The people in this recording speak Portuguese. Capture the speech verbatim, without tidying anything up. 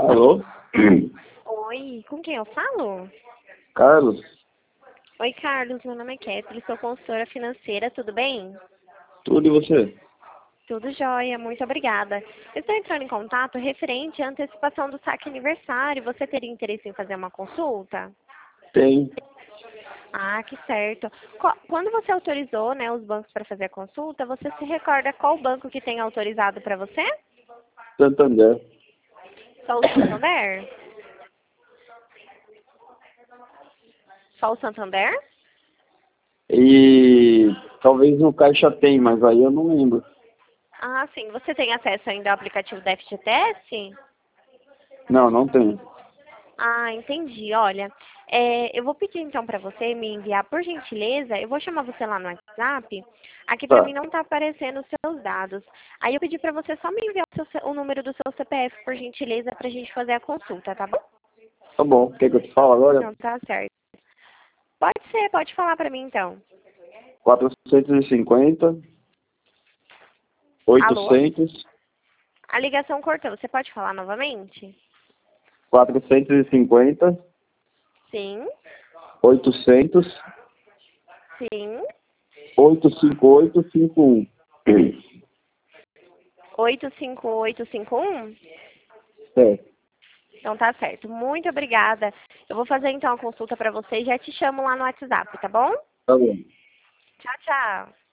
Alô? Oi, com quem eu falo? Carlos? Oi, Carlos, meu nome é Kathleen, sou consultora financeira, tudo bem? Tudo e você? Tudo jóia, muito obrigada. Eu estou entrando em contato referente à antecipação do saque aniversário. Você teria interesse em fazer uma consulta? Tem. Ah, que certo. Qu- Quando você autorizou, né, os bancos para fazer a consulta, você se recorda qual banco que tem autorizado para você? Santander. Só o Santander? Só o Santander? E talvez no Caixa tem, mas aí eu não lembro. Ah, sim. Você tem acesso ainda ao aplicativo da F G T S? Não, não tem. Ah, entendi. Olha, é, eu vou pedir então para você me enviar, por gentileza, eu vou chamar você lá no WhatsApp. Aqui para Tá, mim não está aparecendo os seus dados. Aí eu pedi para você só me enviar o, seu C- o número do seu C P F, por gentileza, para a gente fazer a consulta, tá bom? tá bom. Quer que eu te fale agora? Não, tá certo. Pode ser, pode falar para mim então. quatrocentos e cinquenta, Alô? oitocentos, A ligação cortou. Você pode falar novamente? quatrocentos e cinquenta, Sim, oitocentos, sim. oitocentos e cinquenta e oito, cinquenta e um. oito cinco oito cinco um? É, Então tá certo. Muito obrigada. Eu vou fazer então a consulta para você e já te chamo lá no WhatsApp, tá bom? tá bom. Tchau, tchau.